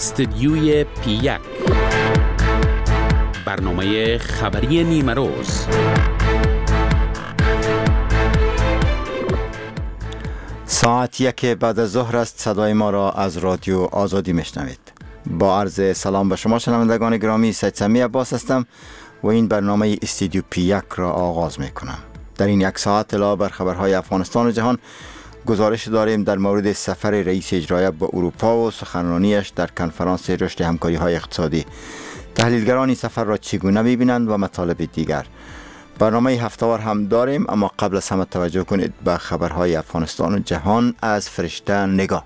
استدیوی P1 برنامه خبری نیمه روز. ساعت 1 بعد از ظهر است. صدای ما را از رادیو آزادی میشنوید. با عرض سلام به شما شنوندگان گرامی، سید سمی عباس هستم و این برنامه استدیو P1 را آغاز میکنم. در این یک ساعت علاوه بر خبرهای افغانستان و جهان گزارش داریم در مورد سفر رئیس اجرایی به اروپا و سخنرانیش در کنفرانس رشد همکاری‌های اقتصادی. تحلیلگران این سفر را چگونه می‌بینند و مطالب دیگر. برنامه هفته‌وار هم داریم، اما قبل از همه توجه کنید به خبرهای افغانستان و جهان از فرشته نگاه.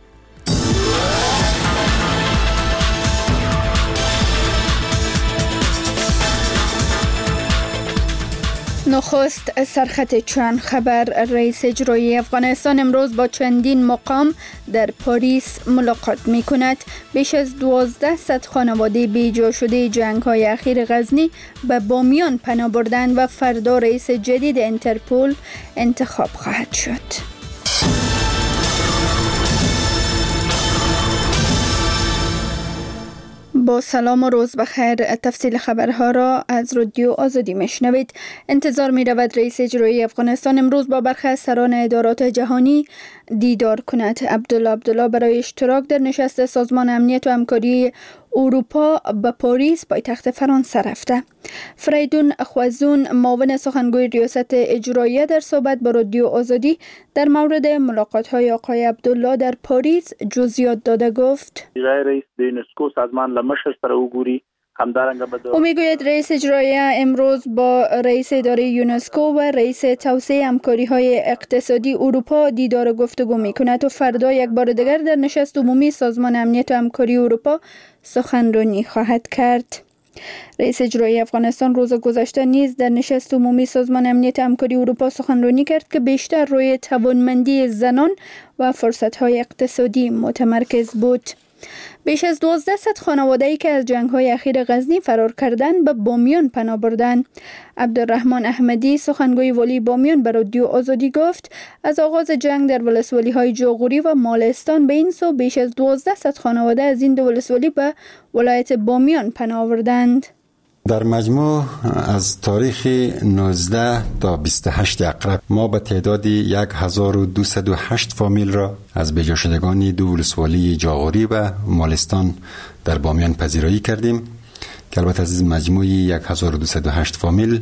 نخست سرخط چند خبر. رئیس اجرایی افغانستان امروز با چندین مقام در پاریس ملاقات می کند. بیش از 1200 خانواده بیجا شده جنگ های اخیر غزنی به بامیان پناه بردند و فردا رئیس جدید انترپول انتخاب خواهد شد. با سلام و روز بخیر. تفصیل خبرها را از رادیو آزادی میشنوید. انتظار می رود رئیس اجرایی افغانستان امروز با برخی از سران ادارات جهانی دیدار کند. عبدالله برای اشتراک در نشست سازمان امنیت و همکاری اروپا به پاریس پایتخت فرانسه رفته. فریدون خوازون معاون سخنگوی ریاست اجرایی در صحبت با رادیو آزادی در مورد ملاقات‌های آقای عبدالله در پاریس جزئیات داده گفت: رئیس یونسکو سازمان لمشر سره وګوري. او میگوید رئیس اجرایی امروز با رئیس اداره یونسکو و رئیس توسعه همکاری‌های اقتصادی اروپا دیدار و گفتگو می‌کند و فردا یک بار دیگر در نشست عمومی سازمان امنیت و همکاری اروپا سخنرانی خواهد کرد. رئیس اجرایی افغانستان روز گذشته نیز در نشست عمومی سازمان امنیت و همکاری اروپا سخنرانی کرد که بیشتر روی توانمندی زنان و فرصت‌های اقتصادی متمرکز بود. بیش از 1200 خانواده‌ای که از جنگ‌های اخیر غزنی فرار کردند به بامیان پناه بردند. عبدالرحمن احمدی سخنگوی والی بامیان به رادیو آزادی گفت از آغاز جنگ در ولسوالی‌های جاغوری و مالستان به این سو بیش از 1200 خانواده از این دو ولسوالی به ولایت بامیان پناه آوردند. در مجموع از تاریخ 19 تا 28 اقرب ما به تعدادی 1208 فامیل را از بیجا شدگان دو ولسوالی جاغوری و مالستان در بامیان پذیرایی کردیم که البته از مجموعی 1208 فامیل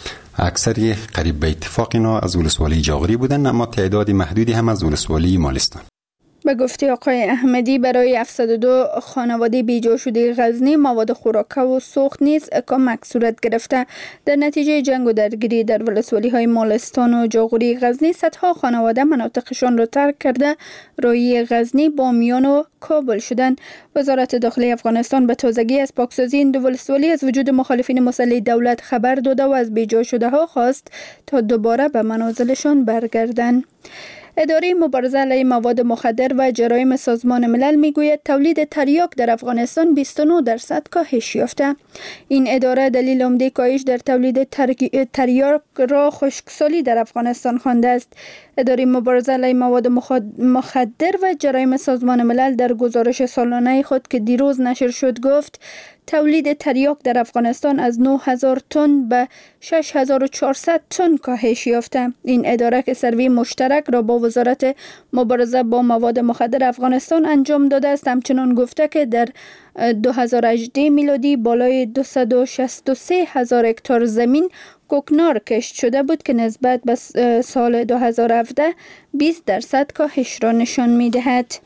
اکثری قریب به اتفاق اینا از ولسوالی جاغوری بودند، اما تعدادی محدودی هم از ولسوالی مالستان. به گفته آقای احمدی برای 702 خانواده بیجا شده غزنی مواد خوراکه و سوخت نیز کمک صورت گرفته. در نتیجه جنگ و درگیری در ولسوالی‌های مالستان و جاغوری غزنی صدها خانواده مناطقشان را ترک کرده راهی غزنی، بامیان و کابل شدند. وزارت داخلی افغانستان به تازگی از پاکسازی این دو ولسوالی از وجود مخالفین مسلح دولت خبر داده و از بیجا شده ها خواست تا دوباره به منازلشان برگردند. اداره مبارزه علیه مواد مخدر و جرایم سازمان ملل میگوید تولید تریاک در افغانستان 29% کاهش یافته. این اداره دلیل عمده کاهش در تولید تریاک را خشکسالی در افغانستان خوانده است. اداره مبارزه علیه مواد مخدر و جرایم سازمان ملل در گزارش سالانه خود که دیروز نشر شد گفت تولید تریاک در افغانستان از 9000 تن به 6400 تن کاهش یافته. این اداره که سروی مشترک را با وزارت مبارزه با مواد مخدر افغانستان انجام داده است همچنان گفته که در 2018 میلادی بالای 263,000 هکتار زمین کوکنار کشت شده بود که نسبت به سال 2017 20% کاهش را نشان می‌دهد.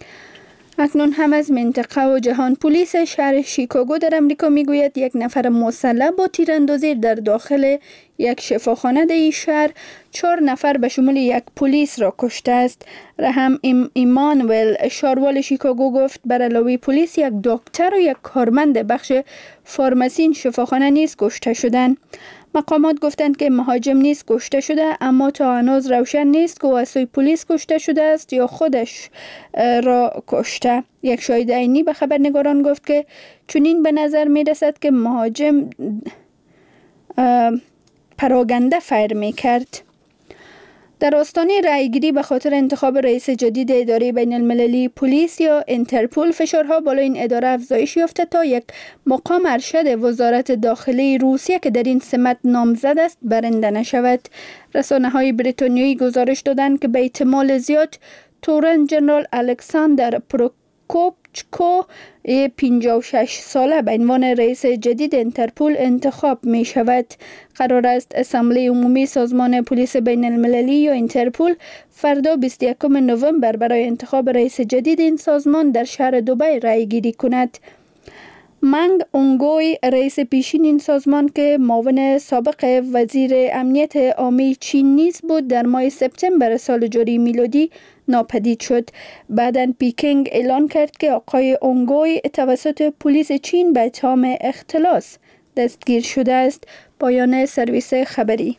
اکنون هم از منطقه و جهان. پلیس شهر شیکاگو در امریکا میگوید یک نفر مسلح با تیراندازی در داخل یک شفاخانه در این شهر 4 نفر به شمول یک پلیس را کشته است. رحم ایمانوئل شاروال شیکاگو گفت بر علاوه پلیس یک دکتر و یک کارمند بخش فارماسی این شفاخانه نیز کشته شدند. مقامات گفتند که مهاجم نیز کشته شده، اما تا هنوز روشن نیست که او از سوی پلیس کشته شده است یا خودش را کشته. یک شاهد عینی به خبرنگاران گفت که چنین به نظر می رسد که مهاجم پراگنده فیر می کرد. در آستانه رأیگیری به خاطر انتخاب رئیس جدید اداره بین المللی پلیس یا اینترپول فشارها بالای این اداره افزایش یافته تا یک مقام ارشد وزارت داخلی روسیه که در این سمت نامزد است برنده نشود. رسانه‌های بریتانیایی گزارش دادند که به احتمال زیاد تورن جنرال الکساندر پروکوپچکو 56 ساله به عنوان رئیس جدید اینترپول انتخاب می شود. قرار است اسامبله عمومی سازمان پلیس بین المللی یا اینترپول فردا 21 نوامبر برای انتخاب رئیس جدید این سازمان در شهر دبی رای گیری کند. منگ اونگوی رئیس پیشین این سازمان که معاون سابق وزیر امنیت عامی چین نیز بود در ماه سپتامبر سال جاری میلادی ناپدید شد. بعداً پیکینگ اعلان کرد که آقای اونگوی توسط پلیس چین به اتهام اختلاس دستگیر شده است. پایان سرویس خبری.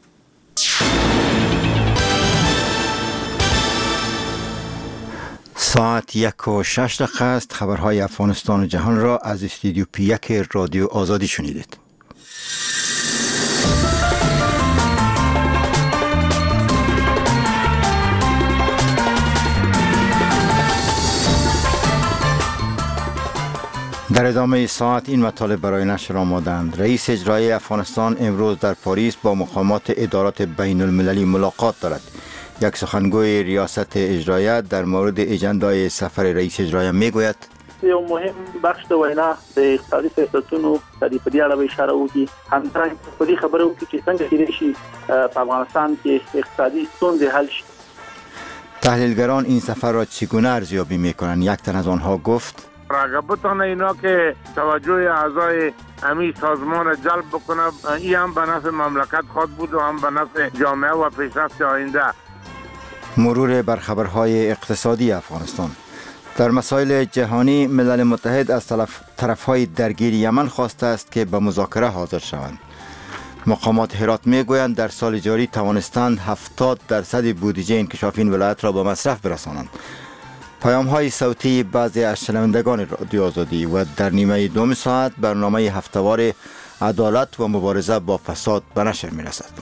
ساعت 1:06 است. خبرهای افغانستان و جهان را از استودیو P1 رادیو آزادی شنیدید. در ادامه ساعت این مطالب برای نشر آمادند. رئیس اجرایی افغانستان امروز در پاریس با مقامات ادارات بین المللی ملاقات دارد. یک سخنگوی ریاست اجرایی در مورد اجندای سفر رئیس اجرایی میگوید یو مهم بخش د وینا د اقتصادي سیاستونو د دې په اړه به اشاره وکړي. همدارنګه په دې خبره وکړي چې څنګه کېدای شي په افغانستان کې اقتصادي ستونزې حل شي. تحلیلگران این سفر را چگونه ارزیابی میکنند؟ یک تن از آنها گفت رغبتان اینا که توجه اعضای امی سازمان را جلب بکنه، این هم به نفع مملکت خود بود و هم به نفع جامعه و پیشرفت آینده. مرور بر خبرهای اقتصادی افغانستان. در مسائل جهانی ملل متحد از طرفهای درگیر یمن خواسته است که به مذاکره حاضر شوند. مقامات هرات میگویند در سال جاری توانستند 70% بودجه انکشاف این ولایت را به مصرف برسانند. پیام های صوتی بعضی از شنوندگان رادیو آزادی و در نیمه دوم ساعت برنامه هفتهوار عدالت و مبارزه با فساد به نشر می رسد.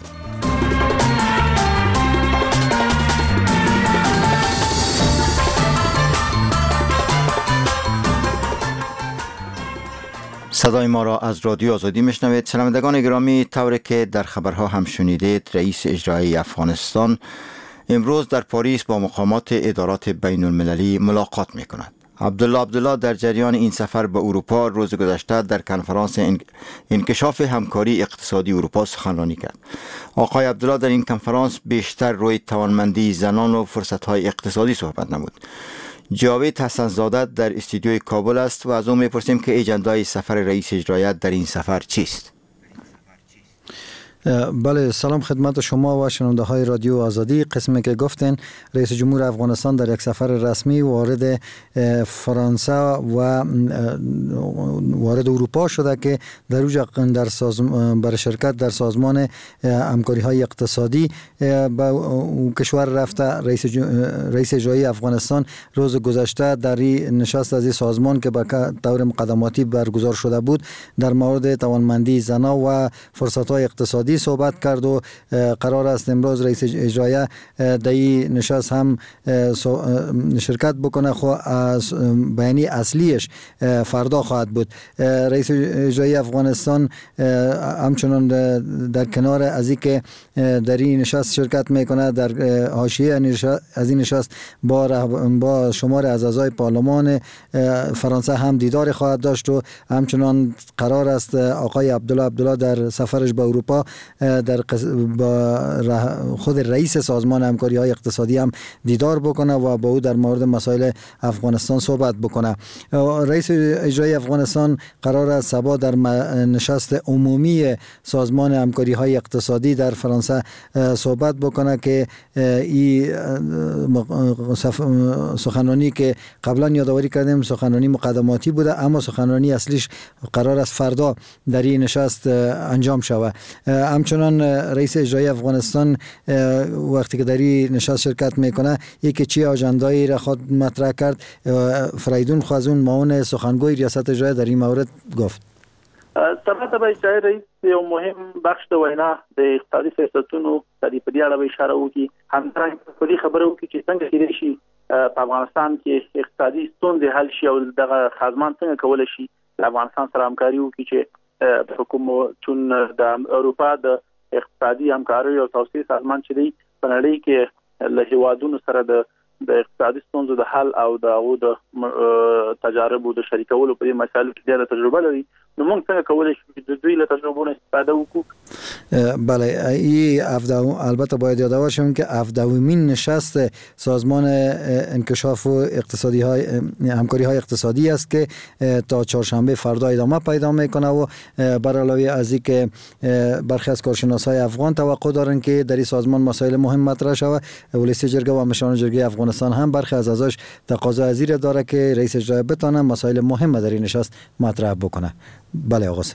صدای ما را از رادیو آزادی میشنوید. شنوندگان گرامی، طوری که در خبرها هم شنیدید، رئیس اجرایی افغانستان امروز در پاریس با مقامات ادارات بین المللی ملاقات می کند. عبدالله در جریان این سفر به اروپا روز گذشته در کنفرانس انکشاف همکاری اقتصادی اروپا سخنرانی کرد. آقای عبدالله در این کنفرانس بیشتر روی توانمندی زنان و فرصت‌های اقتصادی صحبت نمود. جاوید حسن‌زاده در استودیوی کابل است و از او می‌پرسیم که اجندای سفر رئیس اجرایی در این سفر چیست؟ بله، سلام خدمت شما و شنونده های رادیو آزادی. قسمی که گفتین رئیس جمهور افغانستان در یک سفر رسمی وارد فرانسه و وارد اروپا شده که در اوجا برای شرکت در سازمان همکاری های اقتصادی به کشور رفته. رئیس اجرایی افغانستان روز گذشته در نشست از این سازمان که به طور مقدماتی برگزار شده بود در مورد توانمندی زنان و فرصت های اقتصادی صحبت کرد و قرار است امروز رئیس اجرایی در این نشست هم شرکت بکنه. خو بیانی اصلیش فردا خواهد بود. رئیس اجرایی افغانستان همچنان در کنار از این که در این نشست شرکت میکنه، در حاشیه از این نشست با شمار از اعضای پارلمان فرانسه هم دیدار خواهد داشت و همچنان قرار است آقای عبدالله در سفرش به اروپا با خود رئیس سازمان همکاری های اقتصادی هم دیدار بکنه و با او در مورد مسائل افغانستان صحبت بکنه. رئیس اجرایی افغانستان قرار است صبح در نشست عمومی سازمان همکاری های اقتصادی در فرانسه صحبت بکنه که این سخنرانی که قبلا یادآوری کردیم سخنرانی مقدماتی بوده، اما سخنرانی اصلیش قرار است فردا در این نشست انجام شود. همچنان رئیس اجرایی افغانستان وقتی که در این نشست شرکت میکنه یکی چی آژاندایی را خود مطرح کرد. فریدون خوازون معاون سخنگوی ریاست اجرایی در این مورد گفت سبا به رئیس یو مهم بخش د وینا د اقتصادي سیاستونو د دې په اړه اشاره وکړي همدارنګه په دې خبرو کې چې څنګه کېدای شي په افغانستان کې اقتصادي ستونزې حل شي او دغه سازمان څنګه کولای شي د افغانستان سره همکاري وکړي چې حکومتون د اروپا د اقتصادي همکاري او توسعه سازمان چې دی په نړۍ کې له هیوادونو سره د اقتصادي ستونزو د حل او د تجارب او د شریکولو په دې مسایلو کې ډېره تجربه لري. نو موږ څنګه کولای شو چې د دوی له تجربو استفاده وکړو؟ بله، این البته باید یاد باشیم که 17مین نشست سازمان انکشاف و همکاری های اقتصادی است که تا چهارشنبه فردا ادامه پیدا میکنه و بر علاوه از این که برخی از کارشناسای افغان توقع دارند که در این سازمان مسائل مهم مطرح شود، ولایت جرگه و مشاوران جرگه افغانستان هم برخی از اعضاش تقاضا از این داره که رئیس اجرایی بتونه مسائل مهم در این نشست مطرح بکنه. بله آقا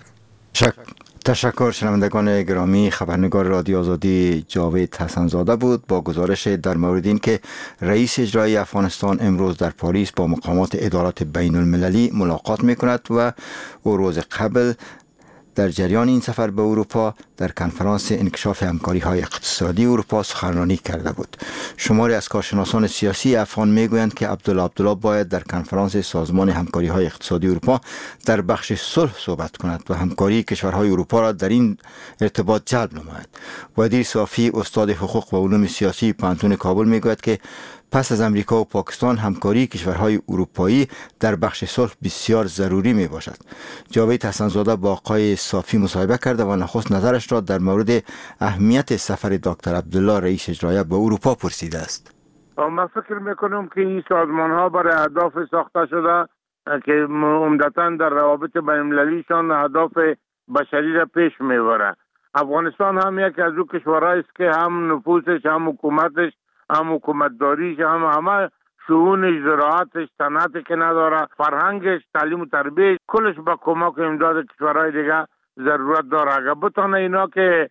تشکر. شنوندگان گرامی، خبرنگار رادیو آزادی جاوید حسنزاده بود با گزارش در مورد این که رئیس اجرایی افغانستان امروز در پاریس با مقامات ادارات بین المللی ملاقات می کند و او روز قبل در جریان این سفر به اروپا در کنفرانس انکشاف همکاری های اقتصادی اروپا سخنرانی کرده بود. شماری از کارشناسان سیاسی افغان میگویند که عبدالله باید در کنفرانس سازمان همکاری های اقتصادی اروپا در بخش صلح صحبت کند و همکاری کشورهای اروپا را در این ارتباط جلب نماید. ودیر صافی، استاد حقوق و علوم سیاسی پانتون کابل میگوید که پس از امریکا و پاکستان همکاری کشورهای اروپایی در بخش صلح بسیار ضروری می باشد. جاوید حسنزاده با آقای صافی مصاحبه کرده و نخست نظرش را در مورد اهمیت سفر دکتر عبدالله رئیس اجرایی به اروپا پرسیده است. من فکر میکنم که این سازمان ها برای اهداف ساخته شده که عمدتاً در روابط بین المللیشان اهداف بشری را پیش میبره. افغانستان هم یکی از او کشورهایی است که هم نفوسش، هم حکومتش، هم حکومتداریش، همه شؤونش، زراعتش، صنعتی که نداره، فرهنگش، تعلیم و تربیت، کلش با کمک و امداد کشورهای دیگه ضرورت داره. اگر بتونه اینا که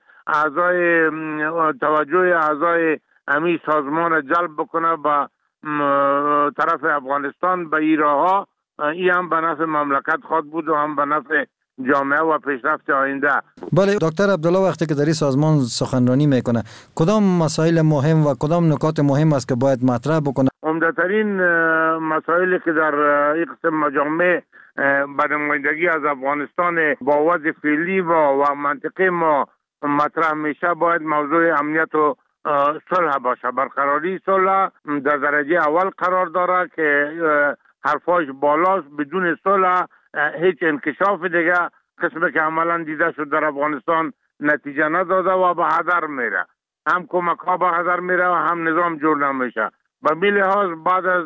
توجه اعضای امی سازمان جلب بکنه به طرف افغانستان به این راه‌ها، این هم به نفع مملکت خواهد بود و هم به نفع جامعه و پیشرفت آینده. بله دکتر عبدالله، وقتی که در این سازمان سخنرانی میکنه کدام مسائل مهم و کدام نکات مهم است که باید مطرح بکنه؟ عمدترین مسائلی که در این قسم مجامع به نمایندگی از افغانستان با وضع فعلی و منطقه ما مطرح میشه باید موضوع امنیت و صلح باشه. برقراری صلح در درجه اول قرار داره که حرفاش بالاست. بدون صلح هیچ انکشاف دیگه قسمی که عملا دیده شد در افغانستان نتیجه نداده و به هدر میره. هم کمک ها به هدر میره و هم نظام جور نمیشه. به این لحاظ بعد از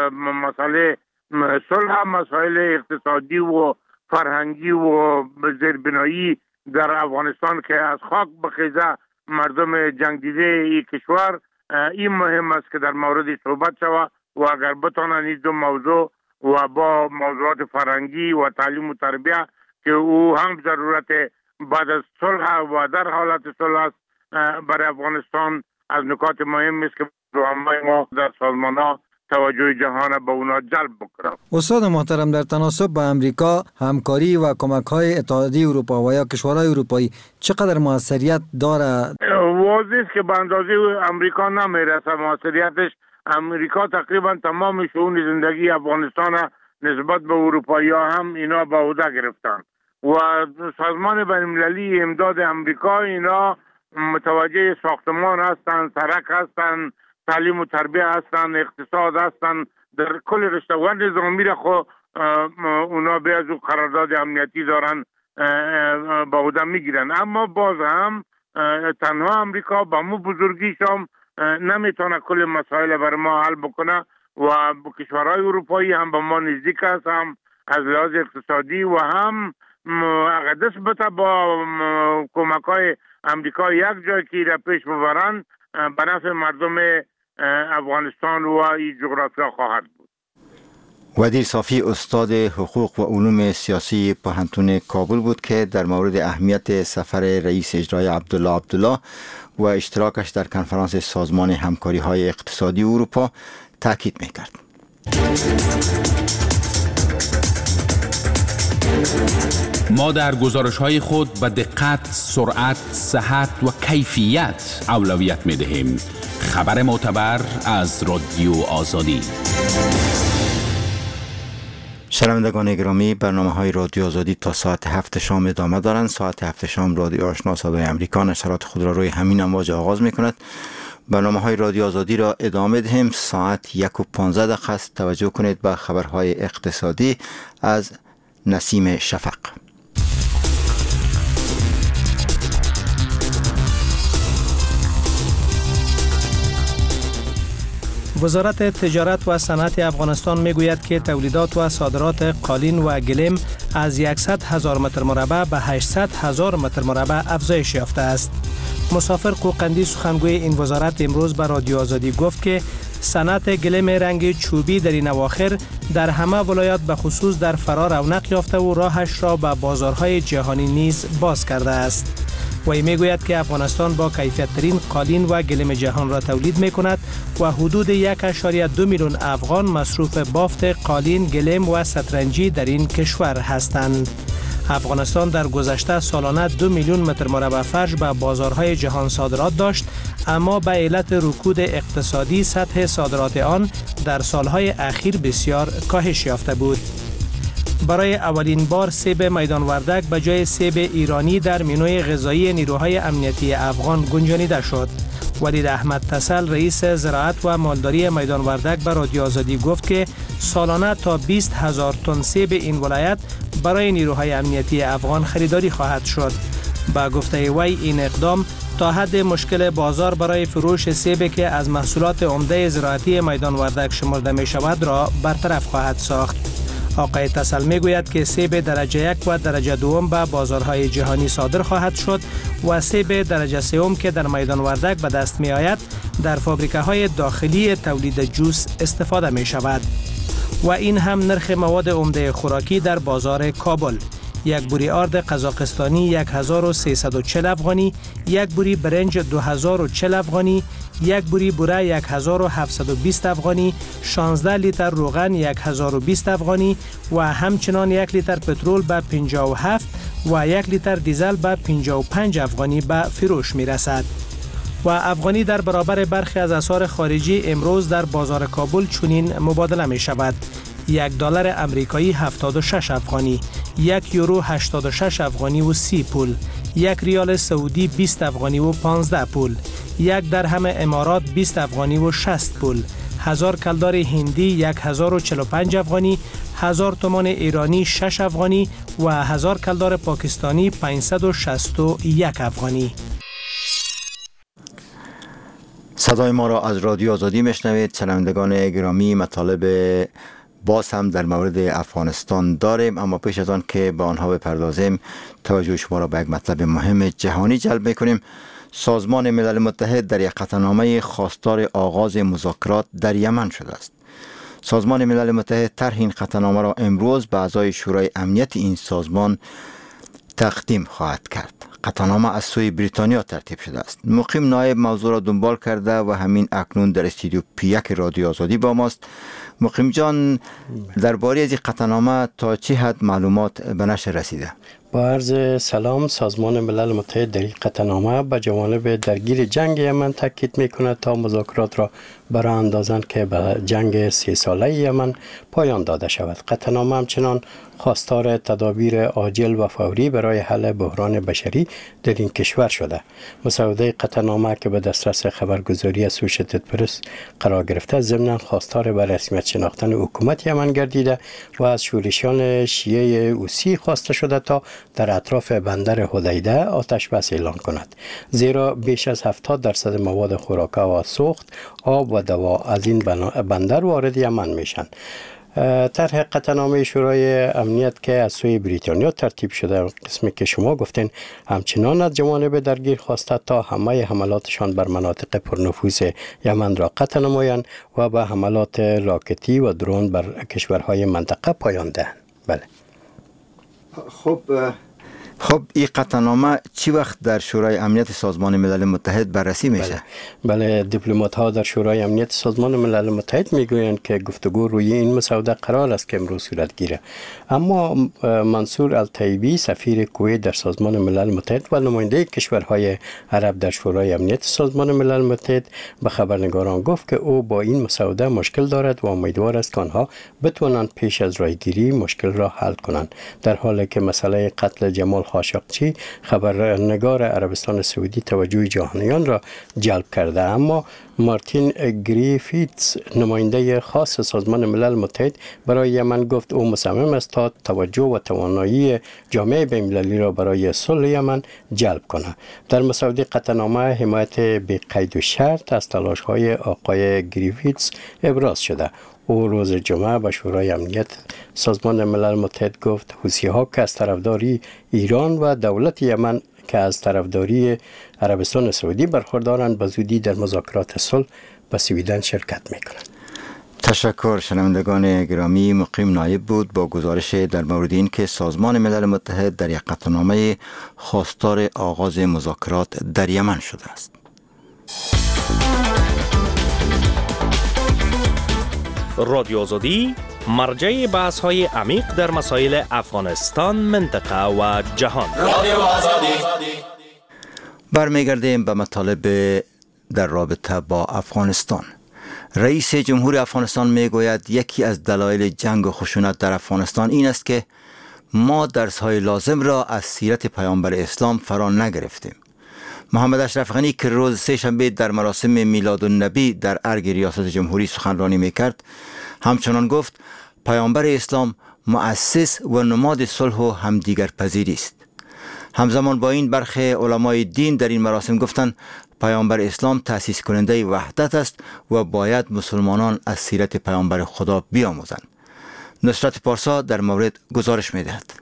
مسئله صلح، مسائل اقتصادی و فرهنگی و زیربنایی در افغانستان که از خاک بخیزه مردم جنگ دیده این کشور، این مهم است که در مورد صحبت شود و اگر بتانن این دو موضوع و با موضوعات فرهنگی و تعلیم و تربیت که او هم ضرورت بعد از صلح و در حالت صلح است برای افغانستان، از نکات مهم است که ما در سازمان ها توجه جهان به اونا جلب بکنم. استاد محترم، در تناسب با امریکا همکاری و کمک های اتحادیه اروپا و یا کشورهای اروپایی چقدر موثریت داره؟ واضح است که به اندازه امریکا نمیرسه موثریتش. امریکا تقریبا تمام شؤون زندگی افغانستان نسبت به اروپایی ها هم اینا به عهده گرفتن و سازمان بین المللی امداد امریکا اینا متوجه ساختمان هستن، سرک هستن، تعلیم و تربیت هستن، اقتصاد هستن، در کل رشته و نظامی را خود اونا به از قرارداد امنیتی دارن به عهده میگیرن. اما باز هم تنها امریکا با مو بزرگیش هم نمیتونه کل مسائل برای ما حل بکنه و کشورهای اروپایی هم به ما نزدیک است، هم از لحاظ اقتصادی و هم اگر دست بته با کمک های امریکا یک جای که را پیش ببرن به نفع مردم افغانستان و این جغرافیا خواهد بود. ودیر صافی استاد حقوق و علوم سیاسی پانتون کابل بود که در مورد اهمیت سفر رئیس اجرایی عبدالله و اشتراکش در کنفرانس سازمان همکاری های اقتصادی اروپا تاکید میکرد. ما در گزارش‌های خود به دقت، سرعت، صحت و کیفیت اولویت می‌دهیم. خبر معتبر از رادیو آزادی. شنوندگان گرامی، برنامه‌های رادیو آزادی تا ساعت 7 شام ادامه دارند. ساعت 7 شام رادیو آشنا صدای امریکا نشرات خود را روی همین امواج آغاز می‌کند. برنامه‌های رادیو آزادی را ادامه دهیم. ساعت 1:15 است. توجه کنید به خبرهای اقتصادی از نسیم شفق. وزارت تجارت و صنعت افغانستان میگوید که تولیدات و صادرات قالین و گلیم از 100,000 متر مربع به 800,000 متر مربع افزایش یافته است. مسافر قوقندی سخنگوی این وزارت امروز به رادیو آزادی گفت که صنعت گلیم رنگ چوبی در این اواخر در همه ولایات به خصوص در فرا رونق یافته و راهش را به بازارهای جهانی نیز باز کرده است. وی میگوید که افغانستان با کیفیت‌ترین قالین و گلیم جهان را تولید می‌کند و حدود 1.2 میلیون افغان مصروف بافت قالین، گلیم و سترنجی در این کشور هستند. افغانستان در گذشته سالانه 2 میلیون متر مربع فرش به بازارهای جهان صادرات داشت، اما به علت رکود اقتصادی سطح صادرات آن در سالهای اخیر بسیار کاهش یافته بود. برای اولین بار سیب میدان وردک به جای سیب ایرانی در منوی غذایی نیروهای امنیتی افغان گنجانیده شد. ولید احمد تسل رئیس زراعت و مالداری میدان وردک به رادیو آزادی گفت که سالانه تا 20,000 تن سیب این ولایت برای نیروهای امنیتی افغان خریداری خواهد شد. با گفته وی این اقدام تا حد مشکل بازار برای فروش سیب که از محصولات عمده زراعتی میدان وردک شمرده می شود را برطرف خواهد ساخت. آقای تسل می گوید که سیب درجه 1 و درجه 2 به بازارهای جهانی صادر خواهد شد و سیب درجه 3 که در میدان وردک به دست می آید در فابریکه های داخلی تولید جوس استفاده می شود. و این هم نرخ مواد عمده خوراکی در بازار کابل. یک بوری آرد قزاقستانی 1340 افغانی، یک بوری برنج 2040 افغانی، یک بوری بوره 1720 افغانی، 16 لیتر روغن 1020 افغانی و همچنان 1 لیتر پترول به 57 و 1 لیتر دیزل به 55 افغانی به فروش می رسد. و افغانی در برابر برخی از اسعار خارجی امروز در بازار کابل چنین مبادله می شود: $1 امریکایی 76 افغانی، 1 یورو 86 افغانی و 30 پول، 1 ریال سعودی 20 افغانی و 15 پول، 1 درهم امارات 20 افغانی و 60 پول، 1000 کلدار هندی 1045 افغانی، 1000 تومان ایرانی 6 افغانی و 1000 کلدار پاکستانی 561 افغانی. صدای ما را از رادیو آزادی میشنوید. شنوندگان گرامی، مطالب باز هم در مورد افغانستان داریم، اما پیش از آن که به آنها بپردازیم توجه شما را به یک مطلب مهم جهانی جلب میکنیم. سازمان ملل متحد در یک قطعنامه خواستار آغاز مذاکرات در یمن شده است. سازمان ملل متحد طرح این قطعنامه را امروز به اعضای شورای امنیت این سازمان تقدیم خواهد کرد. قطعنامه از سوی بریتانیا ترتیب شده است. مقیم نایب موضوع را دنبال کرده و همین اکنون در استودیو پی1 رادیو آزادی با ماست. مقیم جان، درباره از این قطعنامه تا چه حد معلومات به نشر رسیده؟ با عرض سلام، سازمان ملل متحد در این قطعنامه به جوانب درگیر جنگ یمن تاکید میکند تا مذاکرات را برای اندازند که به جنگ 3 ساله یمن پایان داده شود. قطعنامه همچنان خواستار تدابیر عاجل و فوری برای حل بحران بشری در این کشور شده. مسوده قطعنامه که به دسترس خبرگزاری اسوشیتد پرس قرار گرفته، ضمن خواستار به رسمیت شناختن حکومت یمن گردیده و از شورشیان شیعه حوثی خواسته شده تا در اطراف بندر حدیده آتش بس اعلان کند، زیرا بیش از 70% مواد خوراک و سوخت، آب و دوا از این بندر وارد یمن میشن. طرح قطعنامه شورای امنیت که از سوی بریتانیا ترتیب شده، قسمی که شما گفتین، همچنان از جوانب درگیر خواسته تا همه حملاتشان بر مناطق پرنفوذ یمن را قطع نمایند و به حملات راکتی و درون بر کشورهای منطقه پایان دهند. بله. خب خب این قطعنامه چی وقت در شورای امنیت سازمان ملل متحد بررسی میشه؟ بله دیپلمات ها در شورای امنیت سازمان ملل متحد میگویند که گفتگو روی این مسوده قرار است که امروز صورت گیره. اما منصور الطیبی سفیر کویت در سازمان ملل متحد و نماینده کشورهای عرب در شورای امنیت سازمان ملل متحد به خبرنگاران گفت که او با این مسوده مشکل دارد و امیدوار است که آنها بتوانند پیش از رایگیری مشکل را حل کنند. در حالی که مسئله قتل جمال خاشقچی خبرنگار عربستان سعودی توجه جهانیان را جلب کرده، اما مارتین گریفیتس نماینده خاص سازمان ملل متحد برای یمن گفت او مصمم است تا توجه و توانایی جامعه بین‌المللی را برای صلح یمن جلب کند. در مسوده قطعنامه حمایت بی قید و شرط از تلاش‌های آقای گریفیتس ابراز شده. او روز جمعه به شورای امنیت سازمان ملل متحد گفت حوثی‌ها که از طرفداری ایران و دولت یمن که از طرفداری عربستان سعودی برخوردارند به زودی در مذاکرات صلح به سویدن شرکت میکنند. تشکر. شنوندگان گرامی، مقیم نایب بود با گزارش در مورد این که سازمان ملل متحد در یک قطعنامه خواستار آغاز مذاکرات در یمن شده است. رادیو آزادی مرجع بحث های عمیق در مسائل افغانستان، منطقه و جهان. رادیو آزادی. برمیگردیم به مطالب در رابطه با افغانستان. رئیس جمهور افغانستان میگوید یکی از دلایل جنگ و خشونت در افغانستان این است که ما درس‌های لازم را از سیرت پیامبر اسلام فرا نگرفتیم. محمد اشرف غنی که روز سه‌شنبه در مراسم میلادالنبی در ارگ ریاست جمهوری سخنرانی میکرد، همچنان گفت پیامبر اسلام مؤسس و نماد صلح و همدیگر پذیری است. همزمان با این برخی علمای دین در این مراسم گفتند پیامبر اسلام تأسیس کننده وحدت است و باید مسلمانان از سیرت پیامبر خدا بیاموزند. نصرت پارسا در مورد گزارش میدهد.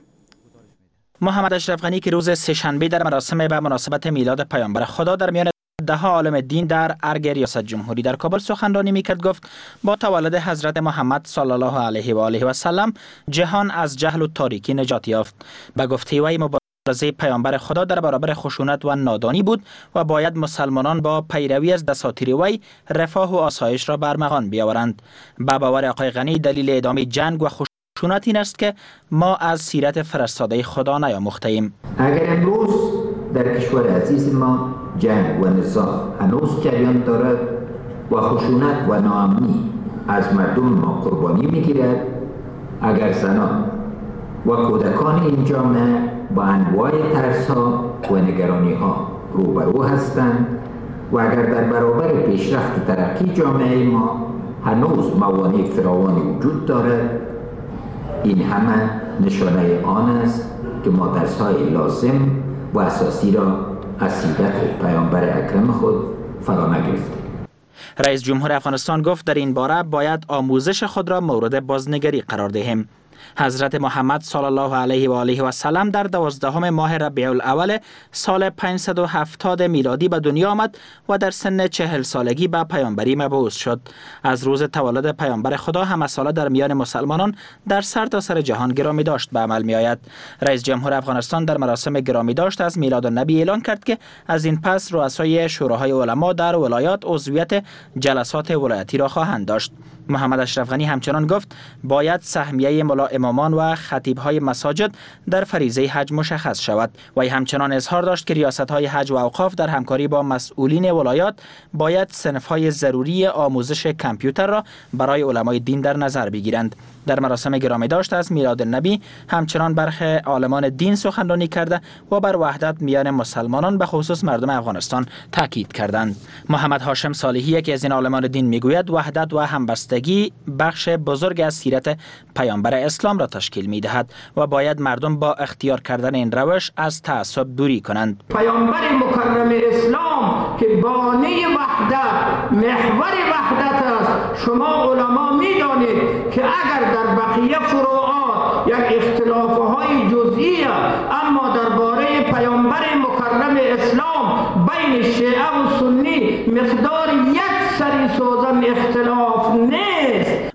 محمد اشرف غنی که روز سه‌شنبه در مراسم به مناسبت میلاد پیامبر خدا در میان ده ها عالم دین در ارگ ریاست جمهوری در کابل سخنرانی میکرد گفت با تولد حضرت محمد صلی الله علیه و آله و سلم جهان از جهل و تاریکی نجات یافت. به گفته وی مبارزه پیامبر خدا در برابر خشونت و نادانی بود و باید مسلمانان با پیروی از دساتیر وی رفاه و آسایش را برمغان بیاورند. به باور آقای غنی دلیل ادامه جنگ و خشونت این است که ما از سیرت فرستاده خدا نیاموخته ایم. اگر امروز در کشور عزیز ما جنگ و نزاع هنوز جریان دارد و خشونت و ناامنی از مردم ما قربانی میگیرد، اگر زنان و کودکان این جامعه با انواع ترس‌ها و نگرانی‌ها روبرو هستند و اگر در برابر پیشرفت و ترقی جامعه ما هنوز موانع فراوانی وجود دارد، این همه نشانه آن است که ما درس‌های لازم و اساسی را از سیرت پیامبر اکرم خود فرا نگرفتیم. رئیس جمهور افغانستان گفت در این باره باید آموزش خود را مورد بازنگری قرار دهیم. حضرت محمد صلی الله علیه و آله و سلم در 12 ماه ربیع الاول سال 570 میلادی به دنیا آمد و در سن 40 سالگی به پیامبری مبعوث شد. از روز تولد پیامبر خدا همه ساله در میان مسلمانان در سرتاسر جهان گرامی داشت به عمل می آید. رئیس جمهور افغانستان در مراسم گرامی داشت از میلادالنبی اعلان کرد که از این پس رؤسای شوراهای علما در ولایات عضویت جلسات ولایتی را خواهند داشت. محمد اشرف غنی همچنان گفت باید سهمیه ملا امامان و خطیب‌های مساجد در فریضه حج مشخص شود. وی همچنان اظهار داشت که ریاست‌های حج و اوقاف در همکاری با مسئولین ولایات باید صنف‌های ضروری آموزش کامپیوتر را برای علمای دین در نظر بگیرند. در مراسم گرامی داشت از میلادالنبی همچنان برخی عالمان دین سخنرانی کرده و بر وحدت میان مسلمانان به خصوص مردم افغانستان تاکید کردند. محمد هاشم صالحی یکی از این عالمان دین میگوید وحدت و همبستگی بخش بزرگ از سیرت پیامبر اسلام را تشکیل میدهد و باید مردم با اختیار کردن این روش از تعصب دوری کنند. پیامبر مکرم اسلام که بانی وحدت، محور وحدت است، شما علما میدانید که اگر در بقیه فروعات یک اختلافهای جزئی اما درباره پیامبر مکرم اسلام بین شیعه و سنی مقدار یک سری سوزن اختلاف نیست.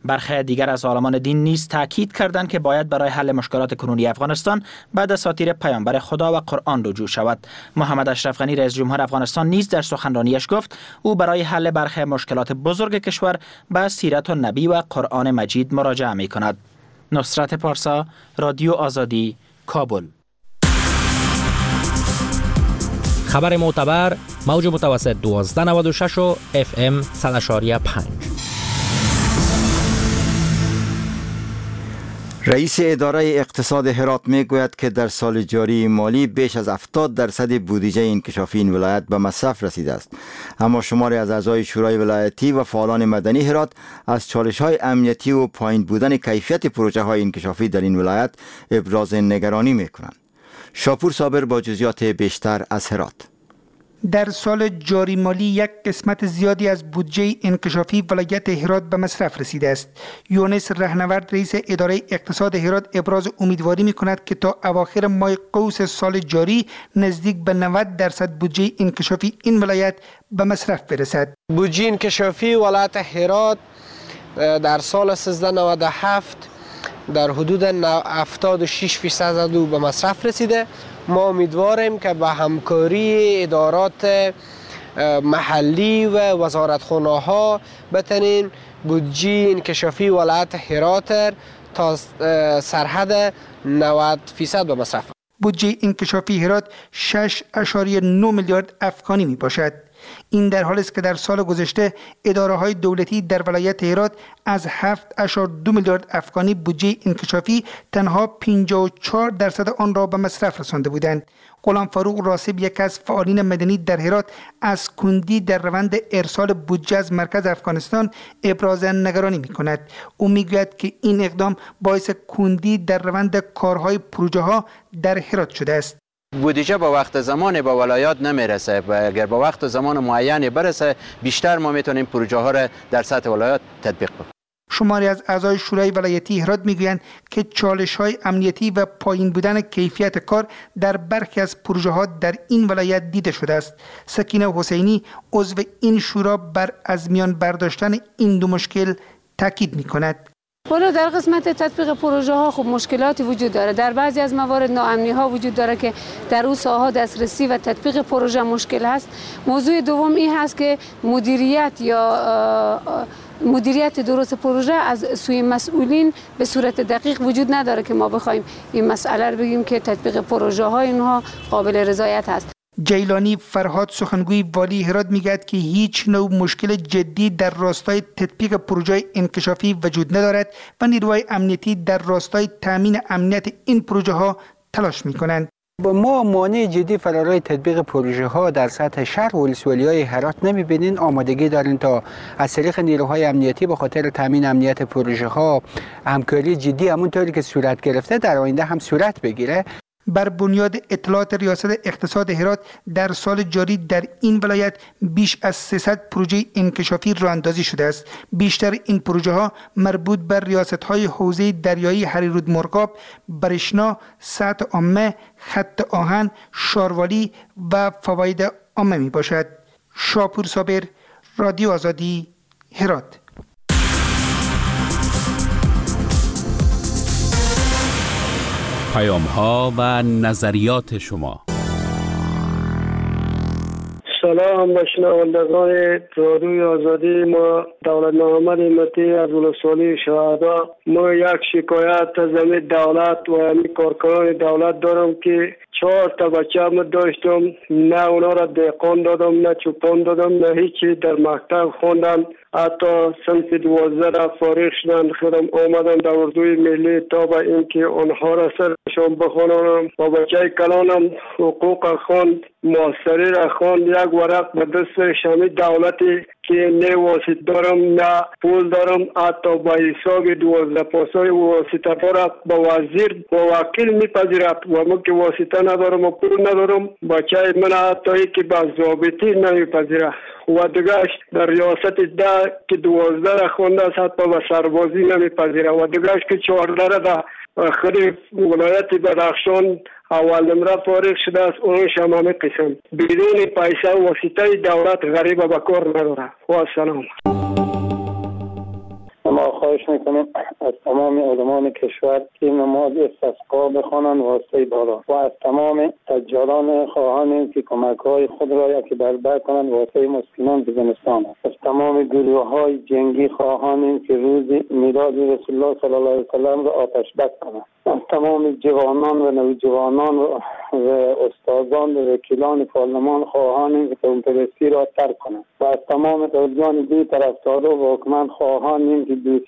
برخی دیگر از عالمان دین نیز تاکید کردند که باید برای حل مشکلات کنونی افغانستان به دساتیر پیامبر خدا و قرآن رجوع شود. محمد اشرف غنی رئیس جمهور افغانستان نیز در سخنرانیش گفت او برای حل برخی مشکلات بزرگ کشور به سیرت النبی و قرآن مجید مراجعه می کند. نصرت پارسا، رادیو آزادی، کابل. خبر معتبر، موج متوسط 1296 و FM 100.5. رئیس اداره اقتصاد هرات می گوید که در سال جاری مالی بیش از 70% بودجه انکشافی این ولایت به مصرف رسیده است. اما شماری از اعضای شورای ولایتی و فعالان مدنی هرات از چالش‌های امنیتی و پایین بودن کیفیت پروژه‌های انکشافی در این ولایت ابراز نگرانی می‌کنند. شاپور صابر با جزئیات بیشتر از هرات. در سال جاری مالی یک قسمت زیادی از بودجه انکشافی ولایت هرات به مصرف رسیده است. یونس رهنورد رئیس اداره اقتصاد هرات ابراز امیدواری می‌کند که تا اواخر ماه قوس سال جاری نزدیک به 90% بودجه انکشافی این ولایت به مصرف برسد. بودجه انکشافی ولایت هرات در سال 1397 در حدود 76% به مصرف رسیده. ما امیدواریم که به همکاری ادارات محلی و وزارتخانه‌ها بتونیم بودجه انکشافی ولایت هرات تا سرحد 90% به مصرف. بودجه انکشافی هرات 6.9 میلیارد افغانی می باشد. این در حالی است که در سال گذشته اداره‌های دولتی در ولایت هرات از 7.2 میلیارد افغانی بودجه انکشافی تنها 54% آن را به مصرف رسانده بودند. غلام فاروق راسب یک از فعالین مدنی در هرات از کندی در روند ارسال بودجه از مرکز افغانستان ابراز نگرانی می‌کند. او می‌گوید که این اقدام باعث کندی در روند کارهای پروژه‌ها در هرات شده است. بودجه با وقت زمان با ولایات نمیرسه و اگر با وقت زمان معینی برسه بیشتر ما میتونیم پروژه ها را در سطح ولایات تطبیق کنیم. شماری از اعضای شورای ولایتی هرات میگویند که چالش‌های امنیتی و پایین بودن کیفیت کار در برخی از پروژه‌ها در این ولایت دیده شده است. سکینه حسینی عضو این شورا بر از میان برداشتن این دو مشکل تاکید می‌کند. حالا در قسمت تطبیق پروژه ها خب مشکلاتی وجود داره. در بعضی از موارد ناامنی ها وجود داره که در اون ساحه دسترسی و تطبیق پروژه مشکل هست. موضوع دوم این هست که مدیریت درست پروژه از سوی مسئولین به صورت دقیق وجود نداره که ما بخوایم این مسئله رو بگیم که تطبیق پروژه ها اینها قابل رضایت هست. جیلانی فرهاد سخنگوی والی هرات میگوید که هیچ نوع مشکل جدی در راستای تطبیق پروژه انکشافی وجود ندارد و نیروهای امنیتی در راستای تامین امنیت این پروژه ها تلاش میکنند. با ما مانع جدی فرارای تطبیق پروژه ها در سطح شهر و ولسوالی های هرات نمیبینین. آمادگی دارین تا از طریق نیروهای امنیتی به خاطر تامین امنیت پروژه ها همکاری جدی همونطوری که صورت گرفته در آینده هم صورت بگیره. بر بنیاد اطلاعات ریاست اقتصاد هرات در سال جاری در این ولایت بیش از 300 پروژه انکشافی راه اندازی شده است. بیشتر این پروژه ها مربوط بر ریاست‌های حوزه دریایی هریرود مرغاب، برشنا، سطح عامه، خط آهن، شاروالی و فواید عامه می باشد. شاپور صابر، رادیو آزادی، هرات. پیام‌ها و نظریات شما. سلام به شنوندگان رادیوی آزادی. ما دولت محمد همتی از ولسوالی شهدا. ما یک شکایت از دولت و همین کارکنان دولت دارم که 4 تا بچه داشتم، نه اونا را دهقان دادم، نه چوپان دادم، نه هیچی. در مکتب خوندن، حتی صنف 12 را فارغ شدن. خودم آمدم در اردوی ملی تا به اینکه آنها را سرشان بخوانم. با بچه کلانم حقوق خواند، ماستری را خواند. یک ورق به دستش همین دولتی که نه واسطه دارم نه پول دارم، حتی با حساب 12 پاسای واسطه را با وزیر و وکیل میپذیرد و من که واسطه ندارم و پول ندارم. بچه من حتی که با ضابطی نمیپذیرد و دیگهش در ریاست ده که 12 را خونده است حتی به سربازی نمیپذیرد و دیگهش که 14 را در خود ولایت بدخشان اول نمره فارغ شده است. اونش هم همه قسم بدون پیسه واسطه دولت غریب به کار نداره. و سلام. ما خواهش میکنیم از تمام علمان کشور که نماز استسقا بخوانند واسطه بالا و از تمام تجاران خواهانیم که کمک‌های خود را یکی برابر کنند واسطه مسکینان به زمستان. از تمام گروه‌های جنگی خواهانیم که روز میلاد رسول الله صلی الله علیه و سلم را آتش بس کنند. از تمام جوانان و نوجوانان و استادان و وکیلان پارلمان خواهانیم که قوم‌پرستی را ترک کنند و از تمام دوستان بی طرفدار و حکومت خواهانیم که